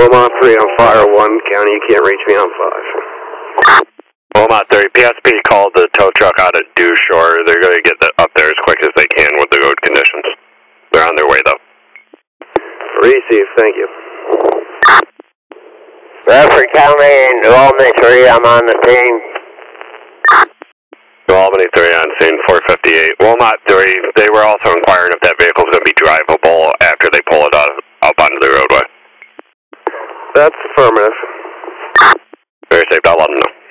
Wilmot 3 on fire 1, County, you can't reach me on 5. Wilmot 3, PSP called the tow truck out at Dew Shore. They're going to get up there as quick as they can with the road conditions. They're on their way, though. Receive, thank you. Bradford County and New Albany 3, I'm on the team. New Albany 3 on scene, 458. Wilmot 3, they were also inquiring if that vehicle's going to be drivable after they pull it up onto the roadway. That's affirmative. Very safe, I'll let them know.